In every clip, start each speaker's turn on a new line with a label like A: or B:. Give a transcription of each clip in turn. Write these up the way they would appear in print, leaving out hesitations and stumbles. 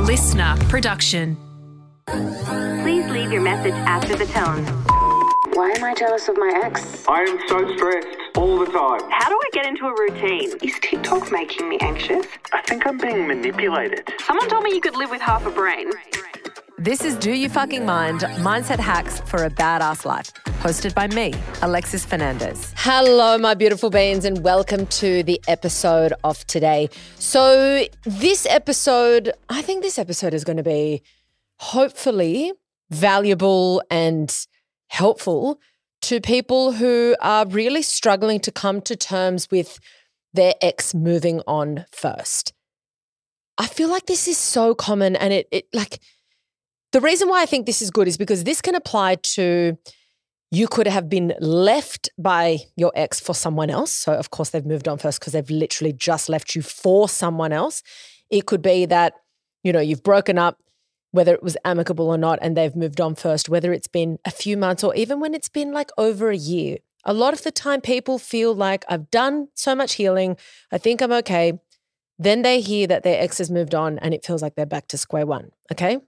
A: listener production.
B: Please leave your message after the tone.
C: Why am I jealous of my ex?
D: I am so stressed all the time.
B: How do I get into a routine?
C: Is TikTok making me anxious?
D: I think I'm being manipulated.
B: Someone told me you could live with half a brain.
E: This is Do You Fucking Mind? Mindset Hacks for a Badass Life, hosted by me, Alexis Fernandez.
F: Hello, my beautiful beings, and welcome to the episode of today. So this episode, I think this episode is going to be hopefully valuable and helpful to people who are really struggling to come to terms with their ex moving on first. I feel like this is so common, and the reason why I think this is good is because this can apply to you could have been left by your ex for someone else. So, of course, they've moved on first because they've literally just left you for someone else. It could be that, you've broken up, whether it was amicable or not, and they've moved on first, whether it's been a few months or even when it's been like over a year. A lot of the time people feel like I've done so much healing, I think I'm okay. Then they hear that their ex has moved on and it feels like they're back to square one, okay?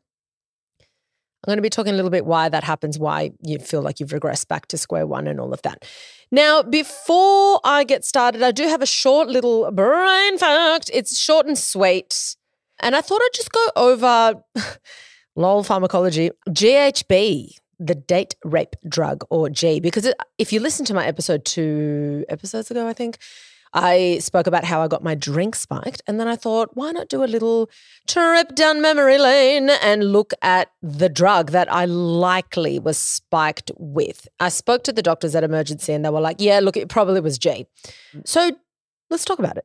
F: I'm going to be talking a little bit why that happens, why you feel like you've regressed back to square one and all of that. Now, before I get started, I do have a short little brain fact. It's short and sweet. And I thought I'd just go over, lol pharmacology, GHB, the date rape drug, or G, because if you listen to my episode 2 episodes ago, I think, I spoke about how I got my drink spiked, and then I thought, why not do a little trip down memory lane and look at the drug that I likely was spiked with. I spoke to the doctors at emergency and they were like, yeah, look, it probably was G. So let's talk about it.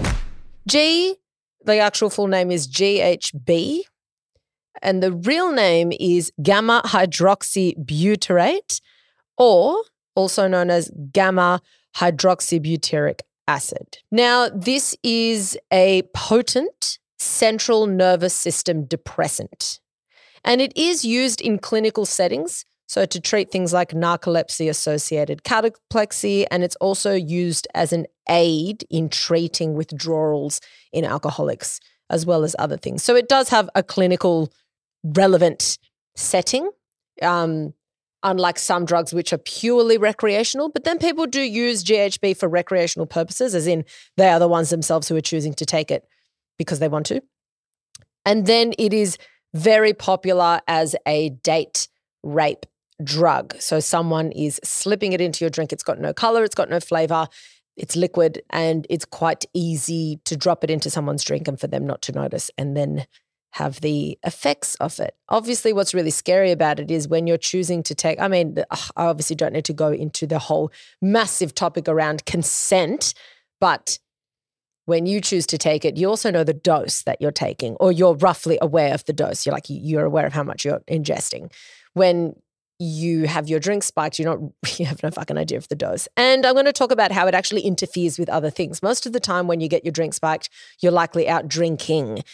F: G, the actual full name is GHB, and the real name is gamma hydroxybutyrate, or also known as gamma hydroxybutyric acid. Now, this is a potent central nervous system depressant, and it is used in clinical settings, so to treat things like narcolepsy-associated cataplexy, and it's also used as an aid in treating withdrawals in alcoholics, as well as other things. So it does have a clinical relevant setting, unlike some drugs which are purely recreational, but then people do use GHB for recreational purposes, as in they are the ones themselves who are choosing to take it because they want to. And then it is very popular as a date rape drug. So someone is slipping it into your drink. It's got no color, it's got no flavor, it's liquid, and it's quite easy to drop it into someone's drink and for them not to notice and then have the effects of it. Obviously, what's really scary about it is when you're choosing to take, I obviously don't need to go into the whole massive topic around consent, but when you choose to take it, you also know the dose that you're taking, or you're roughly aware of the dose. You're aware of how much you're ingesting. When you have your drink spiked, you have no fucking idea of the dose. And I'm going to talk about how it actually interferes with other things. Most of the time when you get your drink spiked, you're likely out drinking.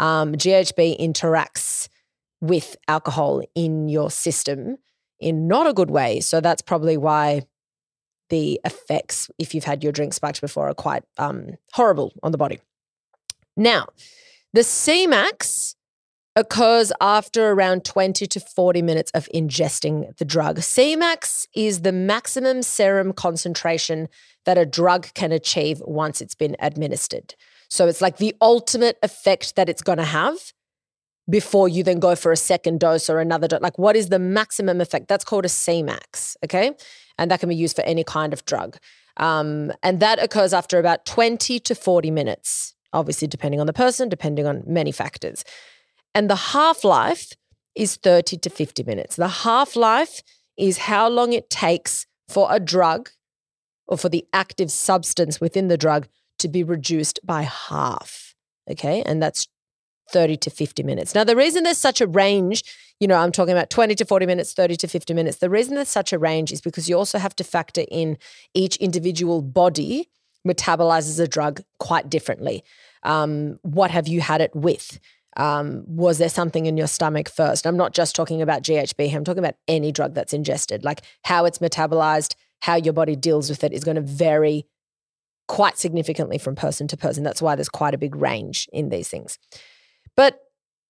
F: GHB interacts with alcohol in your system in not a good way. So that's probably why the effects, if you've had your drink spiked before, are quite horrible on the body. Now, the Cmax occurs after around 20 to 40 minutes of ingesting the drug. Cmax is the maximum serum concentration that a drug can achieve once it's been administered. So it's like the ultimate effect that it's going to have before you then go for a second dose or another dose. Like, what is the maximum effect? That's called a Cmax, okay? And that can be used for any kind of drug. And that occurs after about 20 to 40 minutes, obviously depending on the person, depending on many factors. And the half-life is 30 to 50 minutes. The half-life is how long it takes for a drug or for the active substance within the drug to be reduced by half, okay? And that's 30 to 50 minutes. Now, the reason there's such a range, I'm talking about 20 to 40 minutes, 30 to 50 minutes. The reason there's such a range is because you also have to factor in each individual body metabolizes a drug quite differently. What have you had it with? Was there something in your stomach first? I'm not just talking about GHB here. I'm talking about any drug that's ingested, like how it's metabolized, how your body deals with it is going to vary quite significantly from person to person. That's why there's quite a big range in these things. But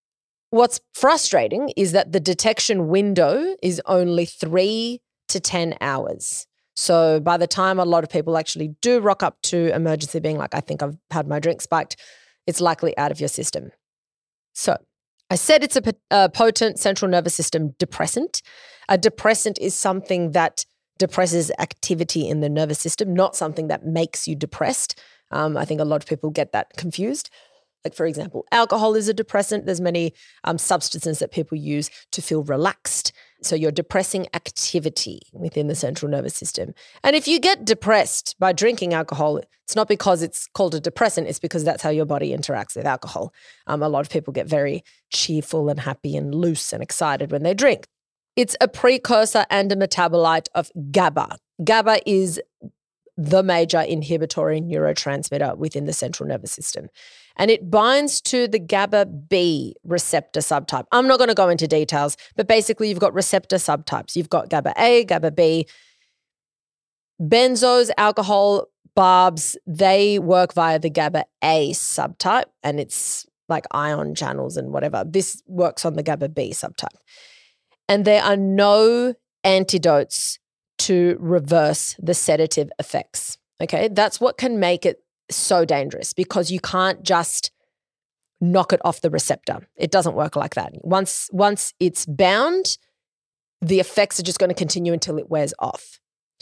F: what's frustrating is that the detection window is only 3 to 10 hours. So by the time a lot of people actually do rock up to emergency being like, I think I've had my drink spiked, it's likely out of your system. So I said it's a potent central nervous system depressant. A depressant is something that depresses activity in the nervous system, not something that makes you depressed. I think a lot of people get that confused. Like, for example, alcohol is a depressant. There's many substances that people use to feel relaxed. So you're depressing activity within the central nervous system. And if you get depressed by drinking alcohol, it's not because it's called a depressant, it's because that's how your body interacts with alcohol. A lot of people get very cheerful and happy and loose and excited when they drink. It's a precursor and a metabolite of GABA. GABA is the major inhibitory neurotransmitter within the central nervous system. And it binds to the GABA B receptor subtype. I'm not going to go into details, but basically you've got receptor subtypes. You've got GABA A, GABA B. Benzos, alcohol, barbs, they work via the GABA A subtype, and it's like ion channels and whatever. This works on the GABA B subtype. And there are no antidotes to reverse the sedative effects, okay? That's what can make it so dangerous, because you can't just knock it off the receptor. It doesn't work like that. Once it's bound, the effects are just going to continue until it wears off.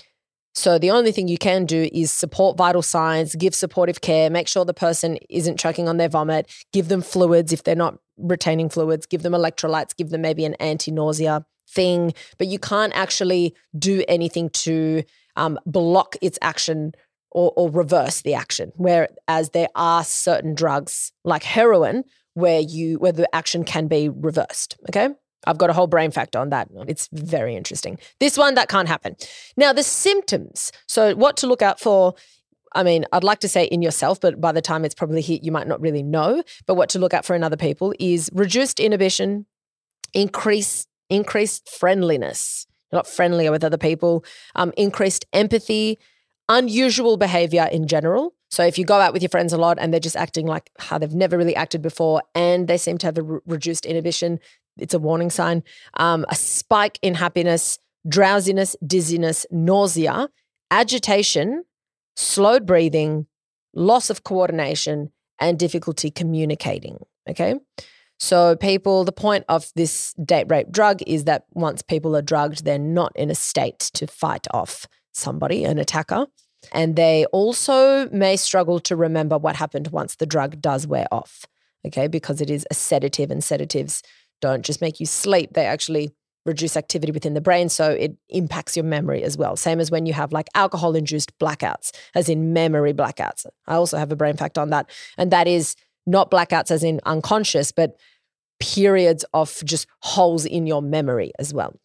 F: So the only thing you can do is support vital signs, give supportive care, make sure the person isn't choking on their vomit, give them fluids if they're not retaining fluids, give them electrolytes, give them maybe an anti-nausea thing, but you can't actually do anything to block its action or reverse the action. Whereas there are certain drugs like heroin where the action can be reversed, okay? I've got a whole brain fact on that. It's very interesting. This one, that can't happen. Now, the symptoms. So what to look out for, I mean, I'd like to say in yourself, but by the time it's probably hit, you might not really know. But what to look out for in other people is reduced inhibition, increased friendliness. You're not friendlier with other people, increased empathy, unusual behavior in general. So if you go out with your friends a lot and they're just acting like how they've never really acted before and they seem to have a reduced inhibition, it's a warning sign. A spike in happiness, drowsiness, dizziness, nausea, agitation, slowed breathing, loss of coordination, and difficulty communicating, okay? So the point of this date rape drug is that once people are drugged, they're not in a state to fight off somebody, an attacker. And they also may struggle to remember what happened once the drug does wear off, okay? Because it is a sedative, and sedatives don't just make you sleep. They actually reduce activity within the brain, so it impacts your memory as well. Same as when you have like alcohol-induced blackouts, as in memory blackouts. I also have a brain fact on that. And that is not blackouts as in unconscious, but periods of just holes in your memory as well.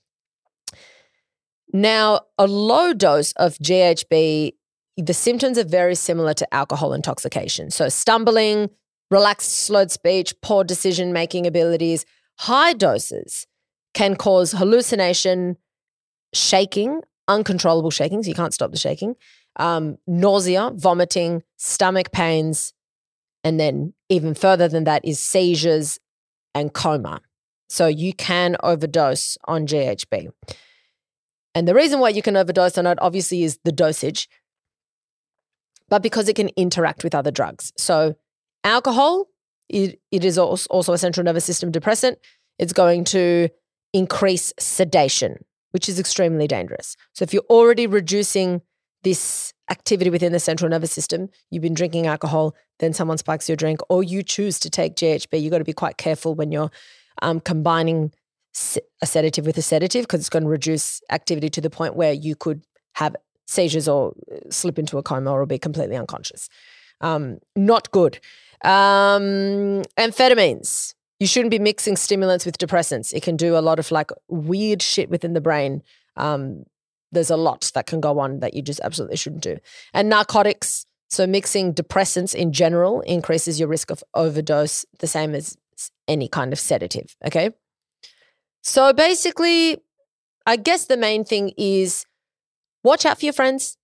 F: Now, a low dose of GHB, the symptoms are very similar to alcohol intoxication. So stumbling, relaxed, slowed speech, poor decision-making abilities. High doses can cause hallucination, shaking, uncontrollable shaking, so you can't stop the shaking, nausea, vomiting, stomach pains, and then even further than that is seizures and coma. So you can overdose on GHB. And the reason why you can overdose on it obviously is the dosage, but because it can interact with other drugs. So alcohol, it is also a central nervous system depressant. It's going to increase sedation, which is extremely dangerous. So if you're already reducing this activity within the central nervous system, you've been drinking alcohol, then someone spikes your drink, or you choose to take GHB, you've got to be quite careful when you're combining a sedative with a sedative, because it's going to reduce activity to the point where you could have seizures or slip into a coma or be completely unconscious. Not good. Amphetamines. You shouldn't be mixing stimulants with depressants. It can do a lot of like weird shit within the brain. There's a lot that can go on that you just absolutely shouldn't do. And narcotics. So mixing depressants in general increases your risk of overdose, the same as any kind of sedative, okay? So basically, I guess the main thing is watch out for your friends.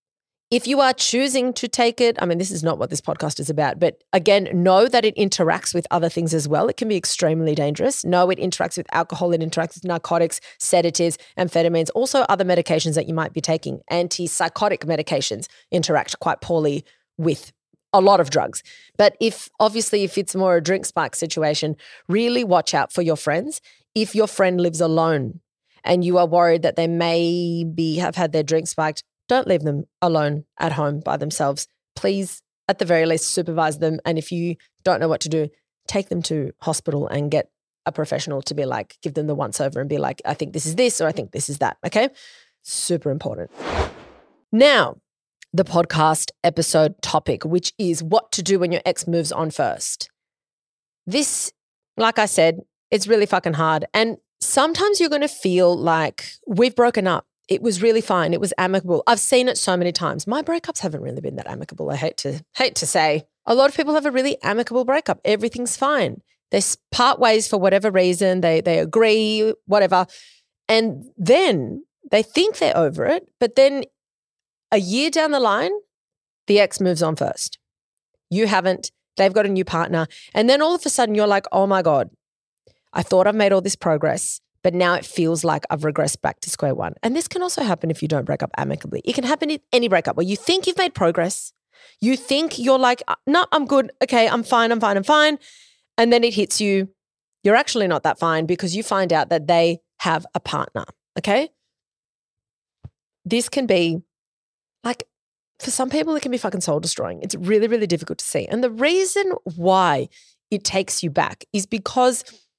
F: If you are choosing to take it, I mean, this is not what this podcast is about, but again, know that it interacts with other things as well. It can be extremely dangerous. Know it interacts with alcohol, it interacts with narcotics, sedatives, amphetamines, also other medications that you might be taking. Antipsychotic medications interact quite poorly with a lot of drugs. But if it's more a drink spike situation, really watch out for your friends. If your friend lives alone and you are worried that they maybe have had their drink spiked, don't leave them alone at home by themselves. Please, at the very least, supervise them. And if you don't know what to do, take them to hospital and get a professional to be like, give them the once over and be like, I think this is this or I think this is that. Okay? Super important. Now, the podcast episode topic, which is what to do when your ex moves on first. This, like I said, it's really fucking hard. And sometimes you're going to feel like we've broken up. It was really fine. It was amicable. I've seen it so many times. My breakups haven't really been that amicable. I hate to say. A lot of people have a really amicable breakup. Everything's fine. They part ways for whatever reason. They agree, whatever. And then they think they're over it. But then a year down the line, the ex moves on first. You haven't. They've got a new partner. And then all of a sudden you're like, oh my God, I thought I've made all this progress. But now it feels like I've regressed back to square one. And this can also happen if you don't break up amicably. It can happen in any breakup where you think you've made progress. You think you're like, no, I'm good. Okay, I'm fine. And then it hits you. You're actually not that fine because you find out that they have a partner. Okay? This can be like, for some people, it can be fucking soul destroying. It's really, really difficult to see. And the reason why it takes you back is because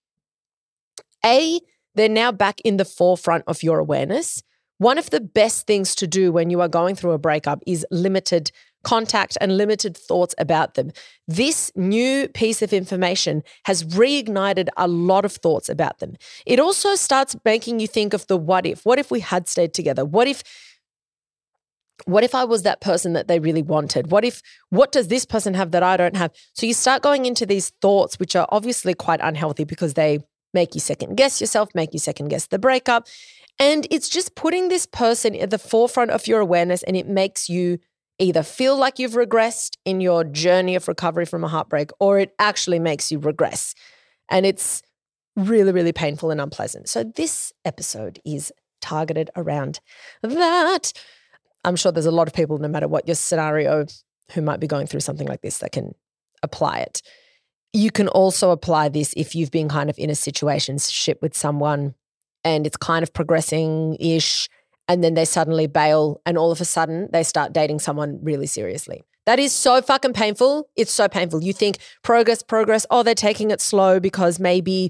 F: they're now back in the forefront of your awareness. One of the best things to do when you are going through a breakup is limited contact and limited thoughts about them. This new piece of information has reignited a lot of thoughts about them. It also starts making you think of the what if. What if we had stayed together? What if I was that person that they really wanted? What does this person have that I don't have? So you start going into these thoughts, which are obviously quite unhealthy because they make you second guess yourself, make you second guess the breakup. And it's just putting this person at the forefront of your awareness, and it makes you either feel like you've regressed in your journey of recovery from a heartbreak, or it actually makes you regress. And it's really, really painful and unpleasant. So this episode is targeted around that. I'm sure there's a lot of people, no matter what your scenario, who might be going through something like this that can apply it. You can also apply this if you've been kind of in a situationship with someone and it's kind of progressing-ish, and then they suddenly bail and all of a sudden they start dating someone really seriously. That is so fucking painful. It's so painful. You think progress. Oh, they're taking it slow because maybe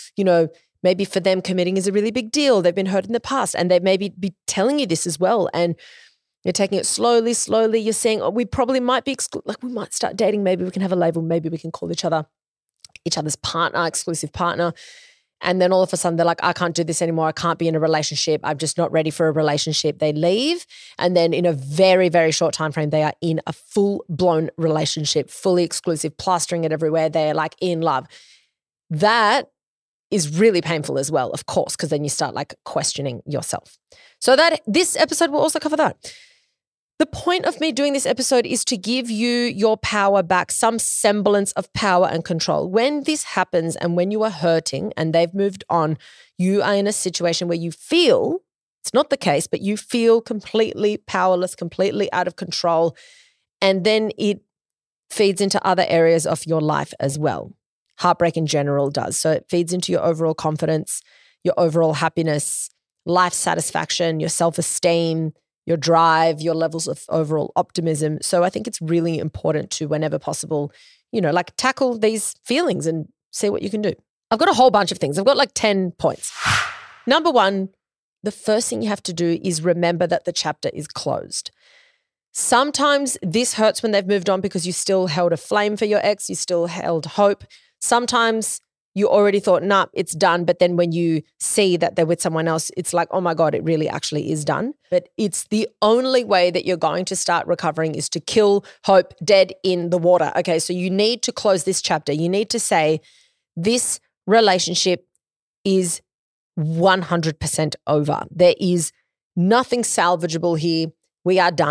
F: for them committing is a really big deal. They've been hurt in the past and they maybe be telling you this as well. And you're taking it slowly. You're saying, oh, we probably might be, we might start dating. Maybe we can have a label. Maybe we can call each other's partner, exclusive partner. And then all of a sudden they're like, I can't do this anymore. I can't be in a relationship. I'm just not ready for a relationship. They leave. And then in a very, very short time frame, they are in a full-blown relationship, fully exclusive, plastering it everywhere. They're like in love. That is really painful as well, of course, because then you start like questioning yourself. So that this episode will also cover that. The point of me doing this episode is to give you your power back, some semblance of power and control. When this happens and when you are hurting and they've moved on, you are in a situation where you feel, it's not the case, but you feel completely powerless, completely out of control. And then it feeds into other areas of your life as well. Heartbreak in general does. So it feeds into your overall confidence, your overall happiness, life satisfaction, your self-esteem, your drive, your levels of overall optimism. So I think it's really important to, whenever possible, tackle these feelings and see what you can do. I've got a whole bunch of things. I've got like 10 points. Number one, the first thing you have to do is remember that the chapter is closed. Sometimes this hurts when they've moved on because you still held a flame for your ex, you still held hope. Sometimes you already thought, nah, it's done. But then when you see that they're with someone else, it's like, oh my God, it really actually is done. But it's the only way that you're going to start recovering is to kill hope dead in the water. Okay, so you need to close this chapter. You need to say, this relationship is 100% over. There is nothing salvageable here. We are done.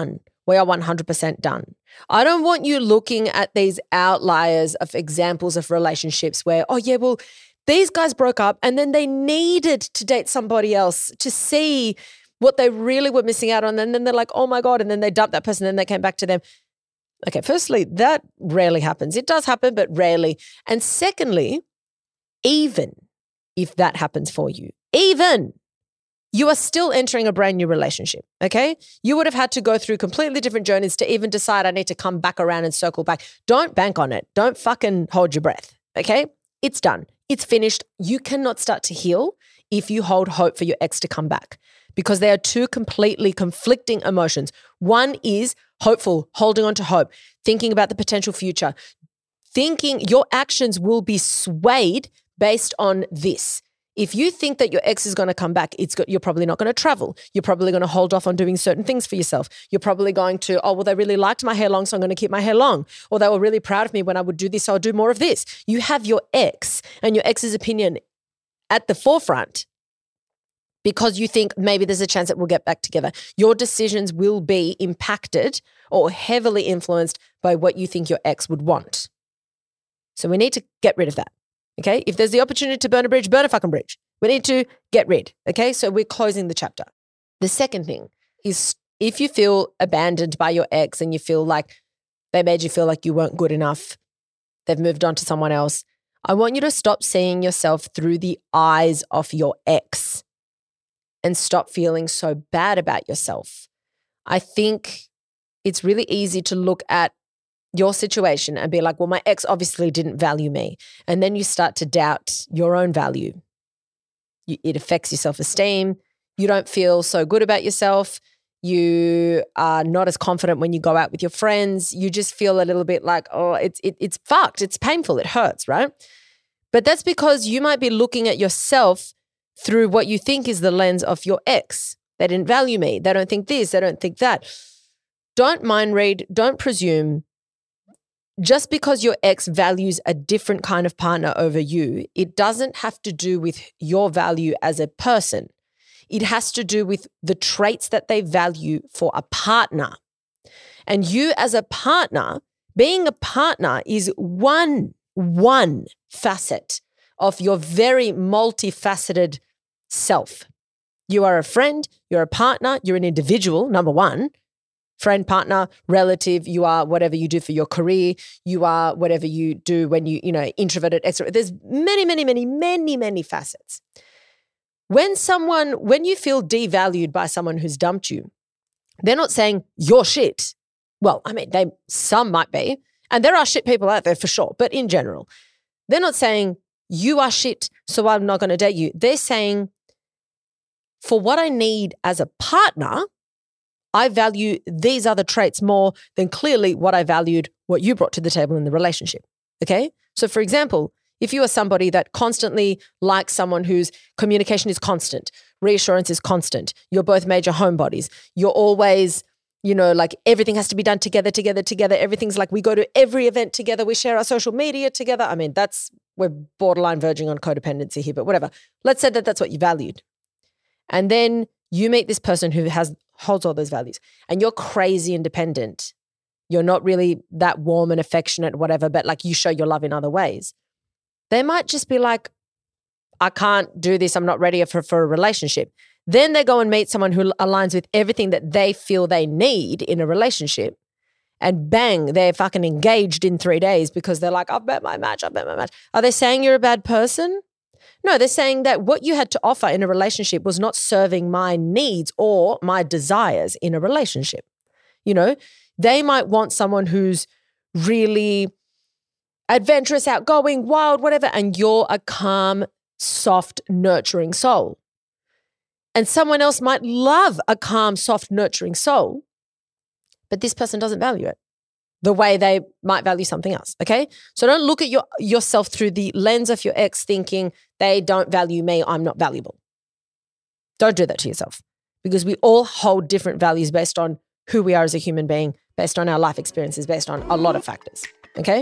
F: we are 100% done. I don't want you looking at these outliers of examples of relationships where, oh yeah, well, these guys broke up and then they needed to date somebody else to see what they really were missing out on. And then they're like, oh my God. And then they dumped that person and then they came back to them. Okay, firstly, that rarely happens. It does happen, but rarely. And secondly, even if that happens for you, you are still entering a brand new relationship, okay? You would have had to go through completely different journeys to even decide I need to come back around and circle back. Don't bank on it. Don't fucking hold your breath, okay? It's done. It's finished. You cannot start to heal if you hold hope for your ex to come back because they are two completely conflicting emotions. One is hopeful, holding on to hope, thinking about the potential future, thinking your actions will be swayed based on this. If you think that your ex is going to come back, you're probably not going to travel. You're probably going to hold off on doing certain things for yourself. You're probably going to, oh, well, they really liked my hair long, so I'm going to keep my hair long. Or they were really proud of me when I would do this, so I'll do more of this. You have your ex and your ex's opinion at the forefront because you think maybe there's a chance that we'll get back together. Your decisions will be impacted or heavily influenced by what you think your ex would want. So we need to get rid of that. Okay, if there's the opportunity to burn a bridge, burn a fucking bridge. We need to get rid. Okay, so we're closing the chapter. The second thing is if you feel abandoned by your ex and you feel like they made you feel like you weren't good enough, they've moved on to someone else, I want you to stop seeing yourself through the eyes of your ex and stop feeling so bad about yourself. I think it's really easy to look at your situation and be like, well, my ex obviously didn't value me. And then you start to doubt your own value. It affects your self-esteem. You don't feel so good about yourself. You are not as confident when you go out with your friends. You just feel a little bit like, oh, it's fucked. It's painful. It hurts, right? But that's because you might be looking at yourself through what you think is the lens of your ex. They didn't value me. They don't think this. They don't think that. Don't mind read. Don't presume. Just because your ex values a different kind of partner over you, it doesn't have to do with your value as a person. It has to do with the traits that they value for a partner. And you as a partner, being a partner is one facet of your very multifaceted self. You are a friend, you're a partner, you're an individual, number one. Friend, partner, relative, you are whatever you do for your career, you are whatever you do when you introverted, extrovert. There's many facets. When you feel devalued by someone who's dumped you, they're not saying you're shit. Well, I mean, some might be, and there are shit people out there for sure, but in general, they're not saying you are shit, so I'm not going to date you. They're saying, for what I need as a partner, I value these other traits more than clearly what I valued what you brought to the table in the relationship. Okay? So for example, if you are somebody that constantly likes someone whose communication is constant, reassurance is constant, you're both major homebodies, you're always, like everything has to be done together. Everything's like we go to every event together, we share our social media together. I mean, we're borderline verging on codependency here, but whatever. Let's say that that's what you valued. And then you meet this person who holds all those values and you're crazy independent. You're not really that warm and affectionate, whatever, but like you show your love in other ways. They might just be like, I can't do this. I'm not ready for a relationship. Then they go and meet someone who aligns with everything that they feel they need in a relationship. And bang, they're fucking engaged in 3 days because they're like, I've met my match. Are they saying you're a bad person? No, they're saying that what you had to offer in a relationship was not serving my needs or my desires in a relationship. They might want someone who's really adventurous, outgoing, wild, whatever, and you're a calm, soft, nurturing soul. And someone else might love a calm, soft, nurturing soul, but this person doesn't value it the way they might value something else, okay? So don't look at yourself through the lens of your ex thinking they don't value me, I'm not valuable. Don't do that to yourself because we all hold different values based on who we are as a human being, based on our life experiences, based on a lot of factors, okay?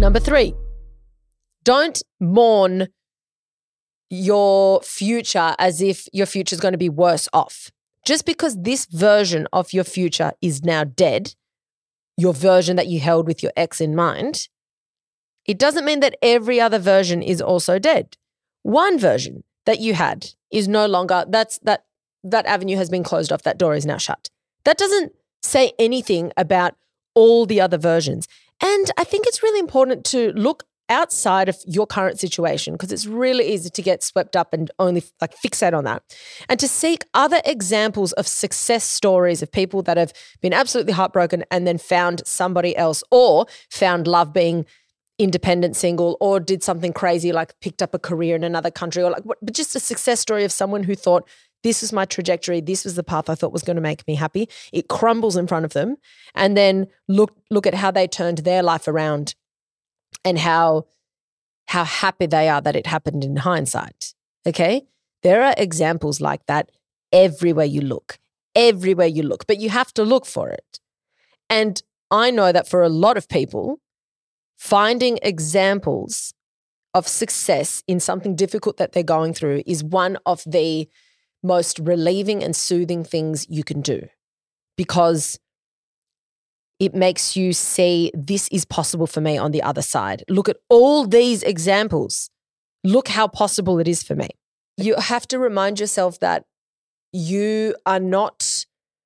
F: Number 3, don't mourn your future as if your future is going to be worse off. Just because this version of your future is now dead, your version that you held with your ex in mind, it doesn't mean that every other version is also dead. One version that you had is no longer, that avenue has been closed off, that door is now shut. That doesn't say anything about all the other versions. And I think it's really important to look outside of your current situation, because it's really easy to get swept up and only like fixate on that, and to seek other examples of success stories of people that have been absolutely heartbroken and then found somebody else, or found love being independent, single, or did something crazy like picked up a career in another country, or like but just a success story of someone who thought, this was my trajectory, this was the path I thought was going to make me happy. It crumbles in front of them, and then look at how they turned their life around and how happy they are that it happened in hindsight, okay? There are examples like that everywhere you look, but you have to look for it. And I know that for a lot of people, finding examples of success in something difficult that they're going through is one of the most relieving and soothing things you can do, because it makes you see this is possible for me on the other side. Look at all these examples. Look how possible it is for me. You have to remind yourself that you are not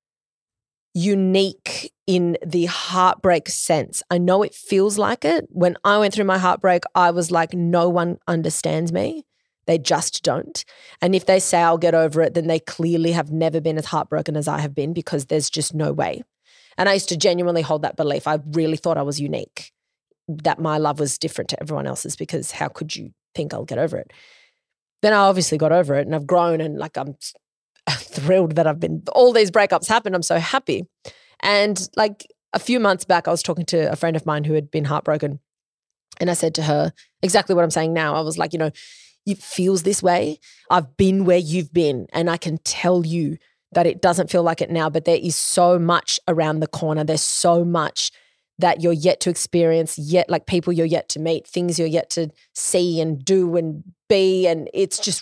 F: unique in the heartbreak sense. I know it feels like it. When I went through my heartbreak, I was like, no one understands me. They just don't. And if they say I'll get over it, then they clearly have never been as heartbroken as I have been, because there's just no way. And I used to genuinely hold that belief. I really thought I was unique, that my love was different to everyone else's, because how could you think I'll get over it? Then I obviously got over it, and I've grown, and like I'm thrilled that all these breakups happened. I'm so happy. And like a few months back, I was talking to a friend of mine who had been heartbroken, and I said to her exactly what I'm saying now. I was like, it feels this way. I've been where you've been, and I can tell you that it doesn't feel like it now, but there is so much around the corner. There's so much that you're yet to experience, yet like people you're yet to meet, things you're yet to see and do and be. And it's just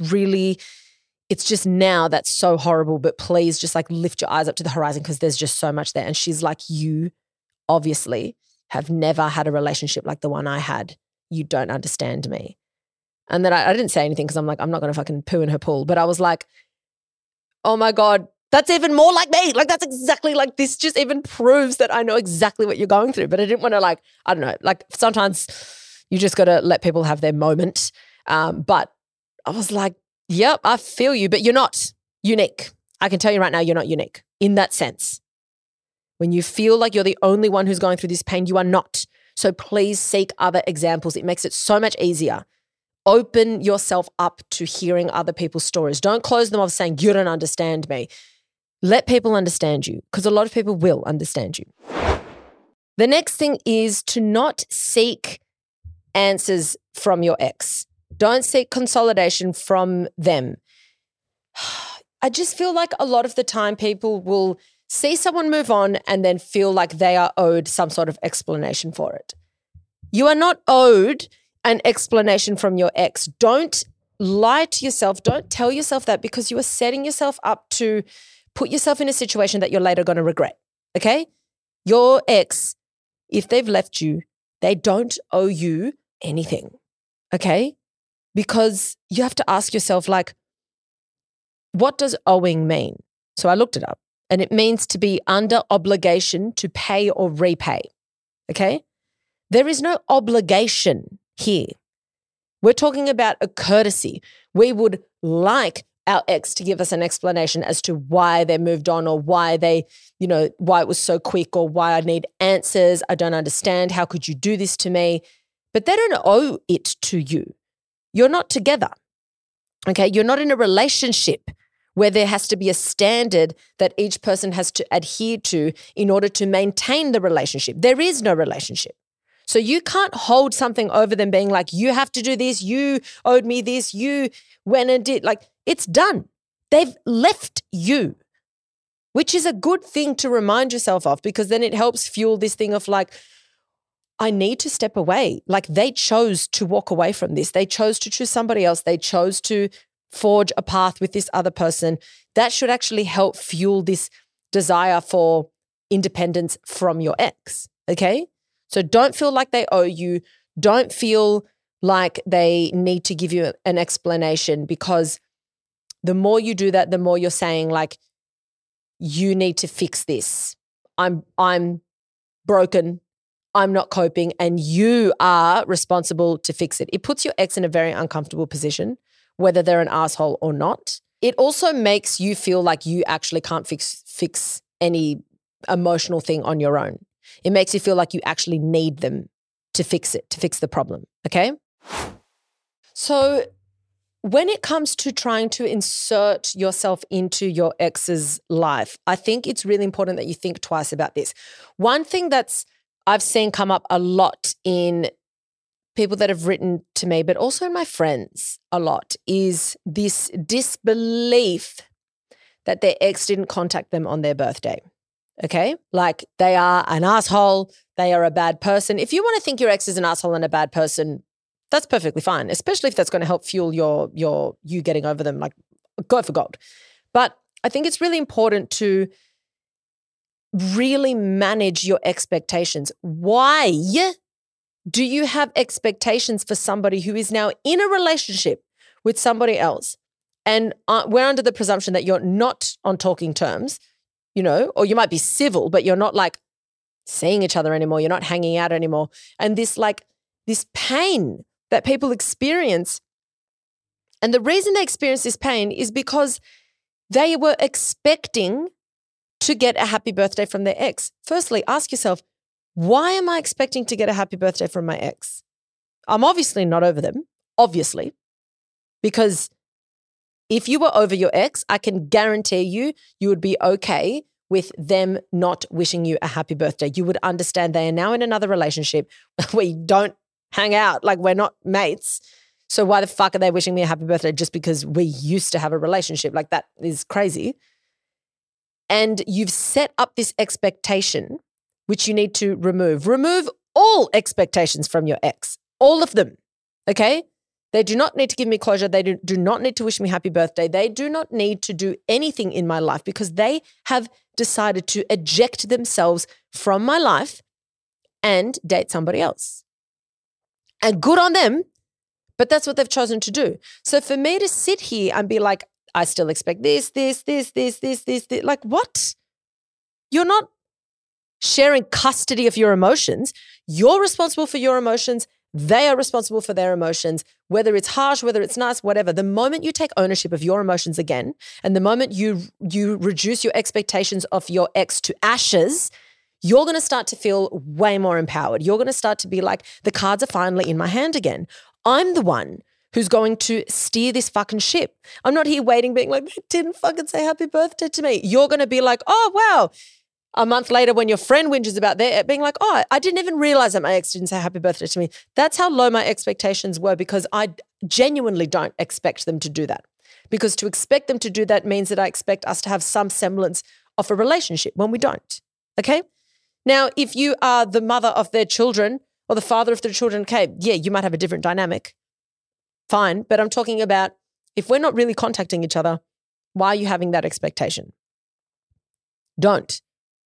F: now that's so horrible, but please just like lift your eyes up to the horizon, because there's just so much there. And she's like, you obviously have never had a relationship like the one I had. You don't understand me. And then I didn't say anything, because I'm like, I'm not going to fucking poo in her pool. But I was like, oh my God, that's even more like me. Like that's exactly like this just even proves that I know exactly what you're going through. But I didn't want to like, I don't know, like sometimes you just got to let people have their moment. But I was like, yep, I feel you, but you're not unique. I can tell you right now, you're not unique in that sense. When you feel like you're the only one who's going through this pain, you are not. So please seek other examples. It makes it so much easier. Open yourself up to hearing other people's stories. Don't close them off saying, you don't understand me. Let people understand you, because a lot of people will understand you. The next thing is to not seek answers from your ex. Don't seek consolidation from them. I just feel like a lot of the time people will see someone move on and then feel like they are owed some sort of explanation for it. You are not owed an explanation from your ex. Don't lie to yourself. Don't tell yourself that, because you are setting yourself up to put yourself in a situation that you're later going to regret, okay? Your ex, if they've left you, they don't owe you anything, okay? Because you have to ask yourself, like, what does owing mean? So I looked it up, and it means to be under obligation to pay or repay, okay? There is no obligation here. We're talking about a courtesy. We would like our ex to give us an explanation as to why they moved on, or why they, why it was so quick, or why I need answers. I don't understand. How could you do this to me? But they don't owe it to you. You're not together, okay? You're not in a relationship where there has to be a standard that each person has to adhere to in order to maintain the relationship. There is no relationship. So you can't hold something over them being like, you have to do this, you owed me this, you went and did. Like, it's done. They've left you, which is a good thing to remind yourself of, because then it helps fuel this thing of like, I need to step away. Like they chose to walk away from this. They chose to choose somebody else. They chose to forge a path with this other person. That should actually help fuel this desire for independence from your ex. Okay? So don't feel like they owe you. Don't feel like they need to give you an explanation, because the more you do that, the more you're saying like, you need to fix this. I'm broken. I'm not coping, and you are responsible to fix it. It puts your ex in a very uncomfortable position, whether they're an asshole or not. It also makes you feel like you actually can't fix any emotional thing on your own. It makes you feel like you actually need them to fix it, to fix the problem, okay? So when it comes to trying to insert yourself into your ex's life, I think it's really important that you think twice about this. One thing I've seen come up a lot in people that have written to me, but also in my friends a lot, is this disbelief that their ex didn't contact them on their birthday. Okay? Like they are an asshole, they are a bad person. If you want to think your ex is an asshole and a bad person, that's perfectly fine, especially if that's going to help fuel you getting over them, like go for gold. But I think it's really important to really manage your expectations. Why do you have expectations for somebody who is now in a relationship with somebody else? And we're under the presumption that you're not on talking terms, or you might be civil, but you're not like seeing each other anymore. You're not hanging out anymore. And this pain that people experience. And the reason they experience this pain is because they were expecting to get a happy birthday from their ex. Firstly, ask yourself, why am I expecting to get a happy birthday from my ex? I'm obviously not over them, obviously, because if you were over your ex, I can guarantee you would be okay with them not wishing you a happy birthday. You would understand they are now in another relationship where you don't hang out, like we're not mates. So why the fuck are they wishing me a happy birthday just because we used to have a relationship? Like that is crazy. And you've set up this expectation, which you need to remove. Remove all expectations from your ex, all of them, okay? They do not need to give me closure. They do not need to wish me happy birthday. They do not need to do anything in my life because they have decided to eject themselves from my life and date somebody else. And good on them, but that's what they've chosen to do. So for me to sit here and be like, I still expect this. Like what? You're not sharing custody of your emotions. You're responsible for your emotions. They are responsible for their emotions, whether it's harsh, whether it's nice, whatever. The moment you take ownership of your emotions again, and the moment you reduce your expectations of your ex to ashes, you're going to start to feel way more empowered. You're going to start to be like, the cards are finally in my hand again. I'm the one who's going to steer this fucking ship. I'm not here waiting, being like, they didn't fucking say happy birthday to me. You're going to be like, oh, wow. A month later when your friend whinges about their being like, oh, I didn't even realize that my ex didn't say happy birthday to me. That's how low my expectations were, because I genuinely don't expect them to do that. Because to expect them to do that means that I expect us to have some semblance of a relationship when we don't. Okay? Now, if you are the mother of their children or the father of their children, okay, yeah, you might have a different dynamic. Fine. But I'm talking about if we're not really contacting each other, why are you having that expectation? Don't.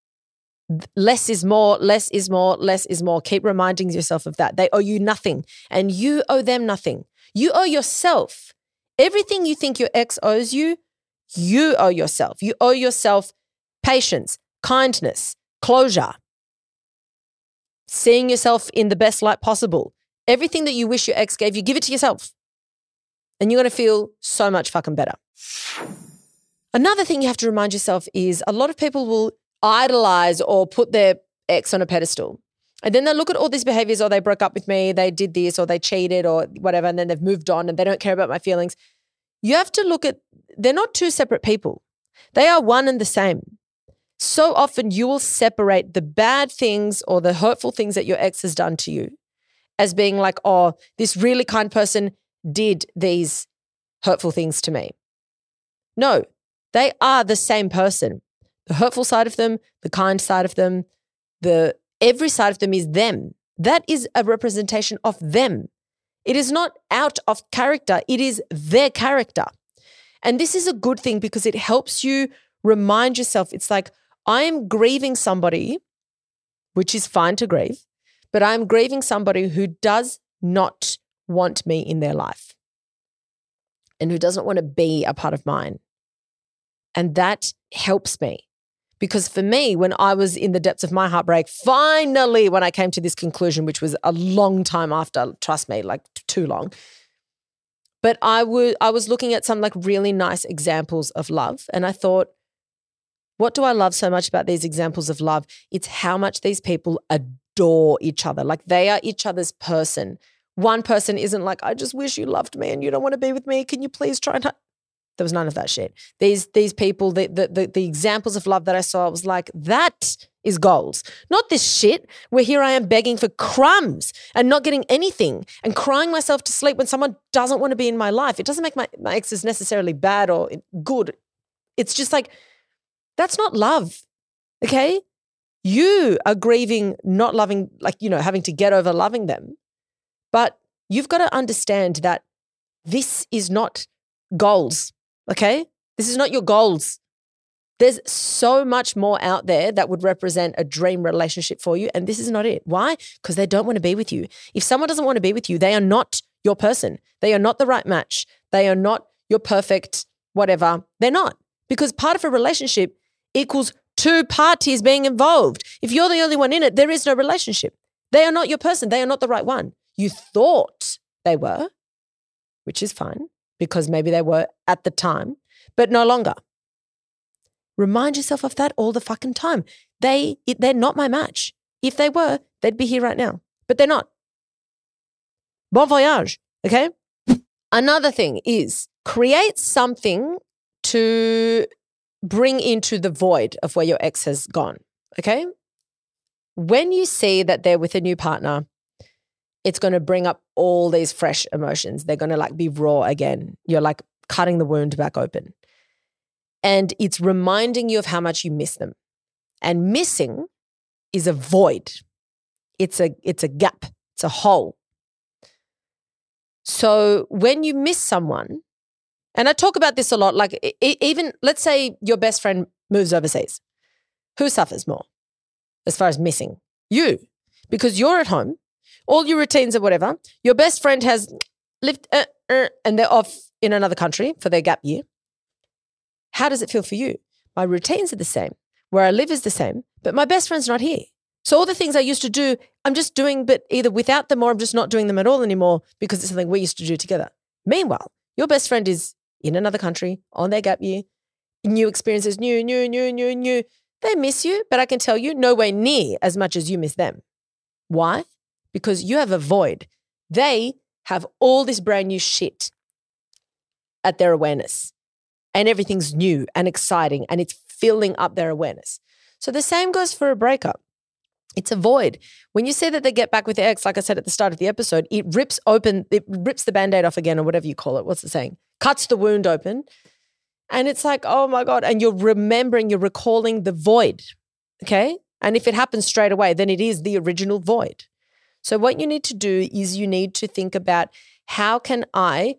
F: Less is more, less is more, less is more. Keep reminding yourself of that. They owe you nothing and you owe them nothing. You owe yourself. Everything you think your ex owes you, you owe yourself. You owe yourself patience, kindness, closure, seeing yourself in the best light possible. Everything that you wish your ex gave you, give it to yourself. And you're going to feel so much fucking better. Another thing you have to remind yourself is a lot of people will idolize or put their ex on a pedestal. And then they look at all these behaviors, or they broke up with me, they did this, or they cheated or whatever, and then they've moved on and they don't care about my feelings. You have to look at, they're not two separate people. They are one and the same. So often you will separate the bad things or the hurtful things that your ex has done to you as being like, oh, this really kind person did these hurtful things to me. No, they are the same person. The hurtful side of them, the kind side of them, every side of them is them. that is a representation of them. It is not out of character. It is their character. And this is a good thing because it helps you remind yourself. It's like, I am grieving somebody, which is fine to grieve, but I'm grieving somebody who does not want me in their life and who doesn't want to be a part of mine. And that helps me. Because for me, when I was in the depths of my heartbreak, finally, when I came to this conclusion, which was a long time after, trust me, like too long, but I was looking at some like really nice examples of love. And I thought, what do I love so much about these examples of love? It's how much these people adore each other. Like they are each other's person. One person isn't like, I just wish you loved me and you don't want to be with me. Can you please try and... There was none of that shit. These people, the examples of love that I saw, I was like, that is goals. Not this shit where here I am begging for crumbs and not getting anything and crying myself to sleep when someone doesn't want to be in my life. It doesn't make my exes necessarily bad or good. It's just like, that's not love, okay? You are grieving, not loving, like, you know, having to get over loving them. But you've got to understand that this is not goals. Okay? This is not your goals. There's so much more out there that would represent a dream relationship for you, and this is not it. Why? Because they don't want to be with you. If someone doesn't want to be with you, they are not your person. They are not the right match. They are not your perfect whatever. They're not. Because part of a relationship equals two parties being involved. If you're the only one in it, there is no relationship. They are not your person. They are not the right one. You thought they were, which is fine, because maybe they were at the time, but no longer. Remind yourself of that all the fucking time. They're not my match. If they were, they'd be here right now, but they're not. Bon voyage, okay? Another thing is create something to bring into the void of where your ex has gone, okay? When you see that they're with a new partner, it's going to bring up all these fresh emotions. They're going to like be raw again. You're like cutting the wound back open. And it's reminding you of how much you miss them. And missing is a void. It's a gap. It's a hole. So when you miss someone, and I talk about this a lot, like even let's say your best friend moves overseas. Who suffers more as far as missing? You, because you're at home. All your routines or whatever, your best friend has lived and they're off in another country for their gap year. How does it feel for you? My routines are the same. Where I live is the same, but my best friend's not here. So all the things I used to do, I'm just doing, but either without them or I'm just not doing them at all anymore because it's something we used to do together. Meanwhile, your best friend is in another country on their gap year, new experiences, new. They miss you, but I can tell you no way near as much as you miss them. Why? Because you have a void. They have all this brand new shit at their awareness and everything's new and exciting and it's filling up their awareness. So the same goes for a breakup. It's a void. When you say that they get back with their ex, like I said at the start of the episode, it rips the Band-Aid off again or whatever you call it. What's the saying? Cuts the wound open. And it's like, oh my God. And you're recalling the void. Okay? And if it happens straight away, then it is the original void. So what you need to do is you need to think about how can I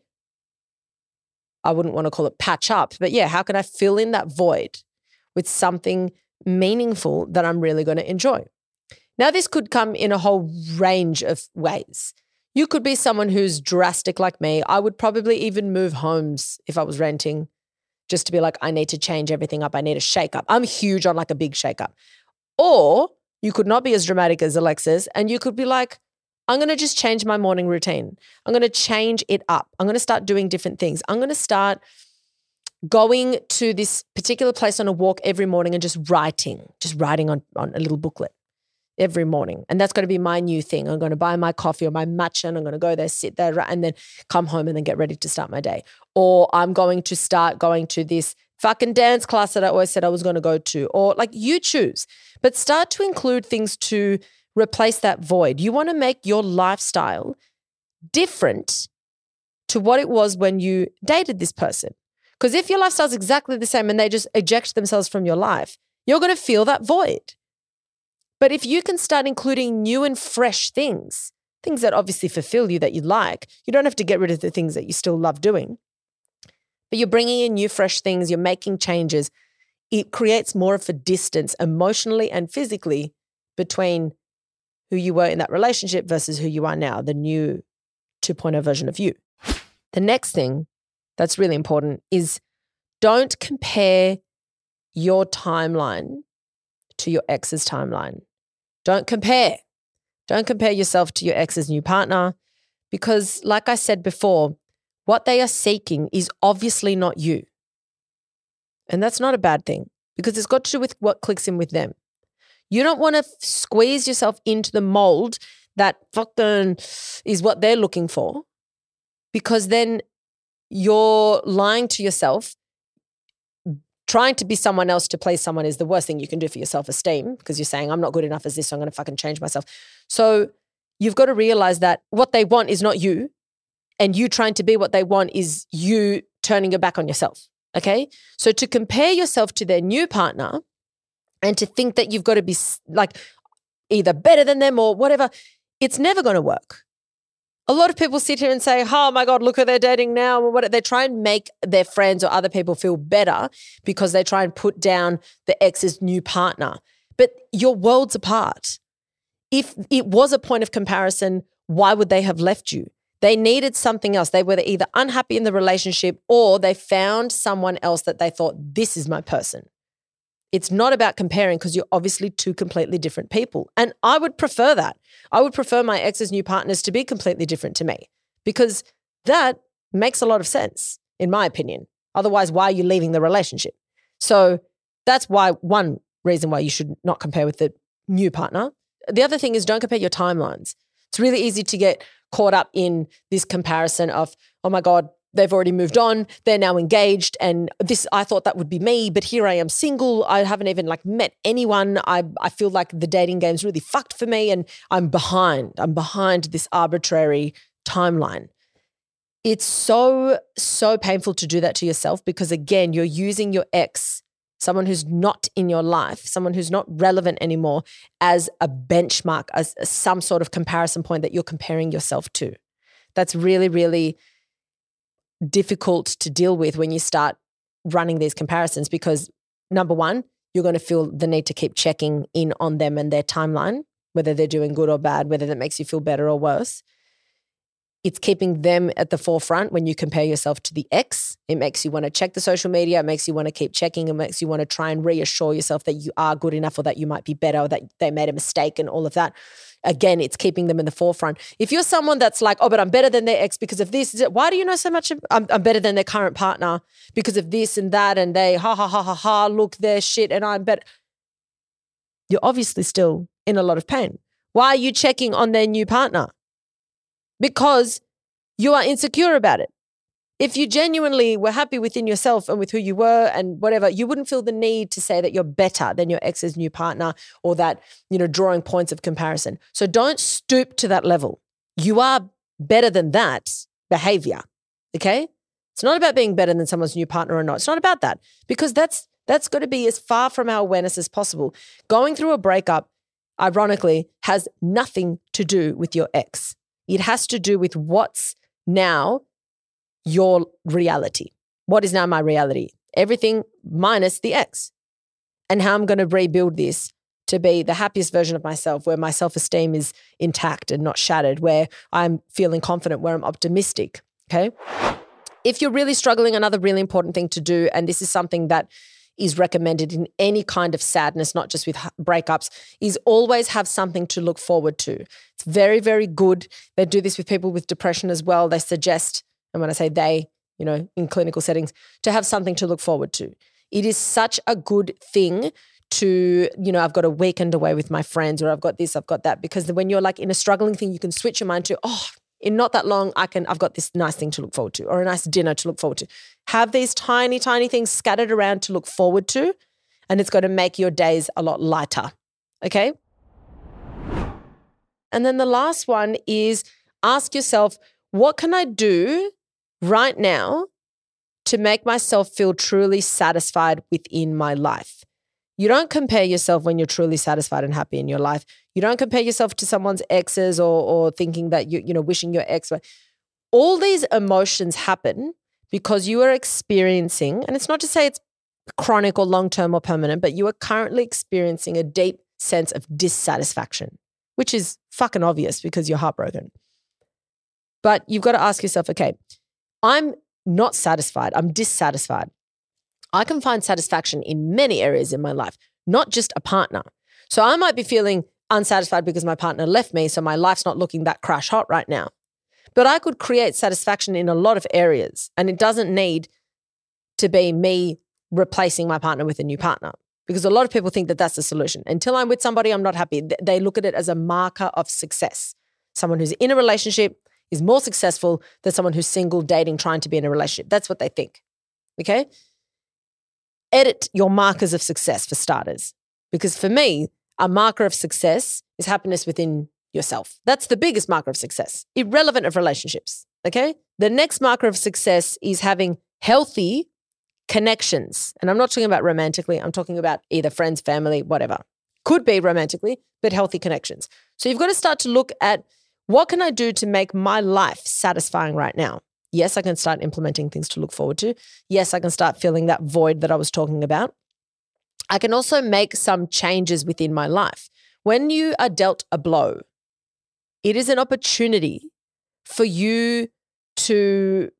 F: wouldn't want to call it patch up, but yeah, how can I fill in that void with something meaningful that I'm really going to enjoy? Now, this could come in a whole range of ways. You could be someone who's drastic like me. I would probably even move homes if I was renting just to be like, I need to change everything up. I need a shake up. I'm huge on like a big shake up. Or you could not be as dramatic as Alexis and you could be like, I'm going to just change my morning routine. I'm going to change it up. I'm going to start doing different things. I'm going to start going to this particular place on a walk every morning and just writing on a little booklet every morning. And that's going to be my new thing. I'm going to buy my coffee or my matcha and I'm going to go there, sit there and then come home and then get ready to start my day. Or I'm going to start going to this fucking dance class that I always said I was going to go to. Or like you choose. But start to include things to replace that void. You want to make your lifestyle different to what it was when you dated this person. Because if your lifestyle is exactly the same and they just eject themselves from your life, you're going to feel that void. But if you can start including new and fresh things that obviously fulfill you, that you like, you don't have to get rid of the things that you still love doing, but you're bringing in new, fresh things, you're making changes, it creates more of a distance emotionally and physically between who you were in that relationship versus who you are now, the new 2.0 version of you. The next thing that's really important is don't compare your timeline to your ex's timeline. Don't compare. Don't compare yourself to your ex's new partner because, like I said before, what they are seeking is obviously not you. And that's not a bad thing because it's got to do with what clicks in with them. You don't want to squeeze yourself into the mold that fucking is what they're looking for because then you're lying to yourself. Trying to be someone else to please someone is the worst thing you can do for your self-esteem because you're saying, I'm not good enough as this, so I'm going to fucking change myself. So you've got to realize that what they want is not you, and you trying to be what they want is you turning your back on yourself, okay? So to compare yourself to their new partner and to think that you've got to be like either better than them or whatever, it's never going to work. A lot of people sit here and say, oh my God, look who they're dating now. Or what? They try and make their friends or other people feel better because they try and put down the ex's new partner. But you're worlds apart. If it was a point of comparison, why would they have left you? They needed something else. They were either unhappy in the relationship or they found someone else that they thought, this is my person. It's not about comparing because you're obviously two completely different people. And I would prefer that. I would prefer my ex's new partners to be completely different to me because that makes a lot of sense, in my opinion. Otherwise, why are you leaving the relationship? So that's one reason why you should not compare with the new partner. The other thing is don't compare your timelines. It's really easy to get caught up in this comparison of, oh my God, they've already moved on. They're now engaged. And I thought that would be me, but here I am single. I haven't even met anyone. I feel like the dating game's really fucked for me and I'm behind. I'm behind this arbitrary timeline. It's so, so painful to do that to yourself because again, you're using your ex, someone who's not in your life, someone who's not relevant anymore as a benchmark, as some sort of comparison point that you're comparing yourself to. That's really, really difficult to deal with when you start running these comparisons because number one, you're going to feel the need to keep checking in on them and their timeline, whether they're doing good or bad, whether that makes you feel better or worse. It's keeping them at the forefront when you compare yourself to the ex. It makes you want to check the social media. It makes you want to keep checking. It makes you want to try and reassure yourself that you are good enough or that you might be better or that they made a mistake and all of that. Again, it's keeping them in the forefront. If you're someone that's like, oh, but I'm better than their ex because of this, why do you know so much? I'm better than their current partner because of this and that and they look, they're shit and I'm better. You're obviously still in a lot of pain. Why are you checking on their new partner? Because you are insecure about it. If you genuinely were happy within yourself and with who you were and whatever, you wouldn't feel the need to say that you're better than your ex's new partner or that, drawing points of comparison. So don't stoop to that level. You are better than that behavior, okay? It's not about being better than someone's new partner or not. It's not about that because that's got to be as far from our awareness as possible. Going through a breakup, ironically, has nothing to do with your ex. It has to do with what's now your reality. What is now my reality? Everything minus the ex. And how I'm going to rebuild this to be the happiest version of myself, where my self-esteem is intact and not shattered, where I'm feeling confident, where I'm optimistic, okay? If you're really struggling, another really important thing to do, and this is something that is recommended in any kind of sadness, not just with breakups, is always have something to look forward to. It's very, very good. They do this with people with depression as well. They suggest, and when I say they, in clinical settings, to have something to look forward to. It is such a good thing to, I've got a weekend away with my friends or I've got this, I've got that, because when you're in a struggling thing, you can switch your mind to, in not that long, I've got this nice thing to look forward to or a nice dinner to look forward to. Have these tiny, tiny things scattered around to look forward to, and it's going to make your days a lot lighter, okay? And then the last one is ask yourself, what can I do right now to make myself feel truly satisfied within my life? You don't compare yourself when you're truly satisfied and happy in your life. You don't compare yourself to someone's exes or thinking that wishing your ex. All these emotions happen because you are experiencing, and it's not to say it's chronic or long-term or permanent, but you are currently experiencing a deep sense of dissatisfaction, which is fucking obvious because you're heartbroken. But you've got to ask yourself, okay, I'm not satisfied. I'm dissatisfied. I can find satisfaction in many areas in my life, not just a partner. So I might be feeling unsatisfied because my partner left me, so my life's not looking that crash hot right now. But I could create satisfaction in a lot of areas, and it doesn't need to be me replacing my partner with a new partner, because a lot of people think that that's the solution. Until I'm with somebody, I'm not happy. They look at it as a marker of success. Someone who's in a relationship is more successful than someone who's single, dating, trying to be in a relationship. That's what they think, okay? Edit your markers of success for starters, because for me, a marker of success is happiness within yourself. That's the biggest marker of success, irrelevant of relationships, okay? The next marker of success is having healthy connections. And I'm not talking about romantically. I'm talking about either friends, family, whatever. Could be romantically, but healthy connections. So you've got to start to look at, what can I do to make my life satisfying right now? Yes, I can start implementing things to look forward to. Yes, I can start filling that void that I was talking about. I can also make some changes within my life. When you are dealt a blow, it is an opportunity for you to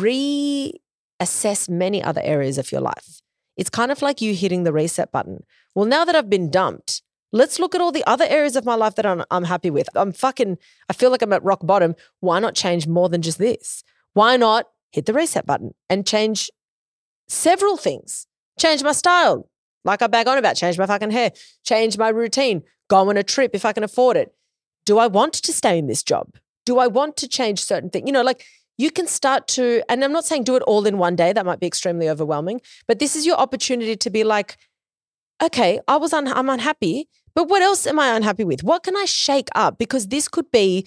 F: reassess many other areas of your life. It's kind of like you hitting the reset button. Well, now that I've been dumped, let's look at all the other areas of my life that I'm happy with. I feel like I'm at rock bottom. Why not change more than just this? Why not hit the reset button and change several things? Change my style, like I bag on about, change my fucking hair, change my routine, go on a trip if I can afford it. Do I want to stay in this job? Do I want to change certain things? You can start to, and I'm not saying do it all in one day. That might be extremely overwhelming, but this is your opportunity to be like, okay, I'm unhappy, but what else am I unhappy with? What can I shake up? Because this could be,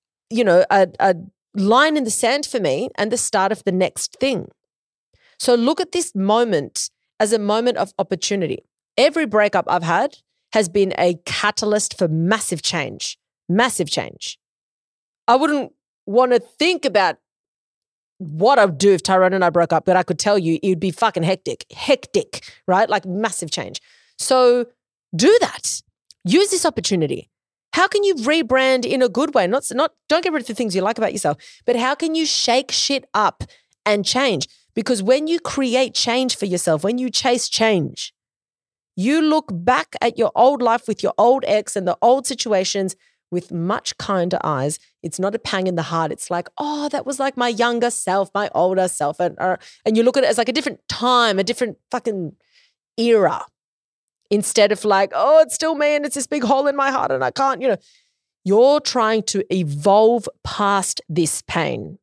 F: a line in the sand for me and the start of the next thing. So look at this moment as a moment of opportunity. Every breakup I've had has been a catalyst for massive change. Massive change. I wouldn't want to think about what I would do if Tyrone and I broke up, but I could tell you it would be fucking hectic, right? Like massive change. So do that. Use this opportunity. How can you rebrand in a good way? Don't get rid of the things you like about yourself, but how can you shake shit up and change? Because when you create change for yourself, when you chase change, you look back at your old life with your old ex and the old situations with much kinder eyes. It's not a pang in the heart. It's like, oh, that was like my younger self, my older self. And you look at it as like a different time, a different fucking era. Instead of like, oh, it's still me and it's this big hole in my heart and I can't, You're trying to evolve past this pain.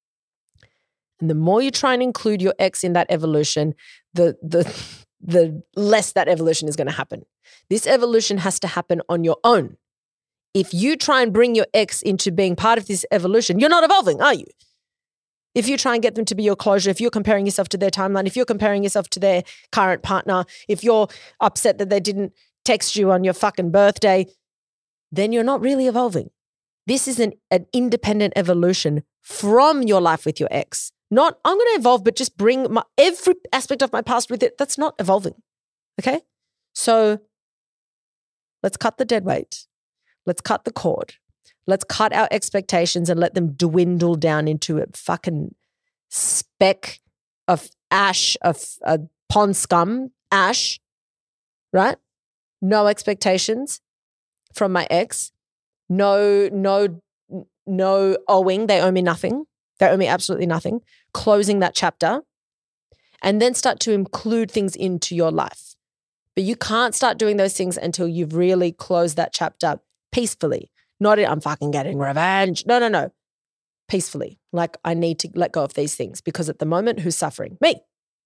F: And the more you try and include your ex in that evolution, the less that evolution is going to happen. This evolution has to happen on your own. If you try and bring your ex into being part of this evolution, you're not evolving, are you? If you try and get them to be your closure, if you're comparing yourself to their timeline, if you're comparing yourself to their current partner, if you're upset that they didn't text you on your fucking birthday, then you're not really evolving. This is an independent evolution from your life with your ex. Not, I'm going to evolve, but just bring every aspect of my past with it. That's not evolving, okay? So let's cut the dead weight. Let's cut the cord. Let's cut our expectations and let them dwindle down into a fucking speck of ash, of pond scum, ash, right? No expectations from my ex. No owing. They owe me nothing. They owe me absolutely nothing. Closing that chapter and then start to include things into your life. But you can't start doing those things until you've really closed that chapter peacefully. Not I'm fucking getting revenge. No. Peacefully. Like I need to let go of these things because at the moment, who's suffering? Me.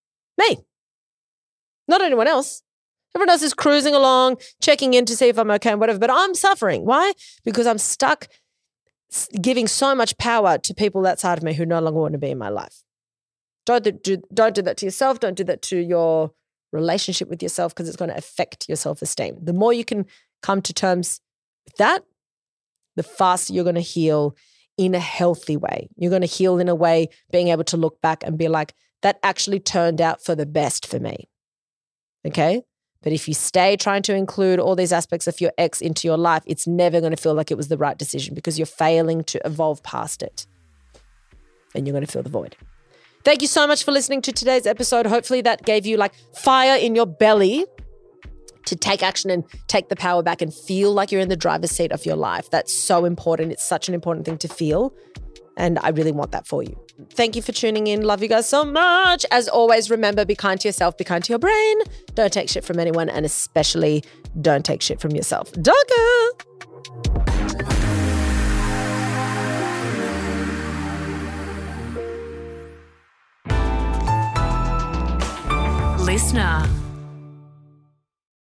F: Not anyone else. Everyone else is cruising along, checking in to see if I'm okay and whatever, but I'm suffering. Why? Because I'm stuck giving so much power to people outside of me who no longer want to be in my life. Don't do that to yourself. Don't do that to your relationship with yourself because it's going to affect your self-esteem. The more you can come to terms with that, the faster you're going to heal in a healthy way. You're going to heal in a way being able to look back and be like, that actually turned out for the best for me. Okay? But if you stay trying to include all these aspects of your ex into your life, it's never going to feel like it was the right decision because you're failing to evolve past it. And you're going to feel the void. Thank you so much for listening to today's episode. Hopefully that gave you like fire in your belly to take action and take the power back and feel like you're in the driver's seat of your life. That's so important. It's such an important thing to feel. And I really want that for you. Thank you for tuning in. Love you guys so much. As always, remember, be kind to yourself, be kind to your brain. Don't take shit from anyone, and especially don't take shit from yourself. Dogga!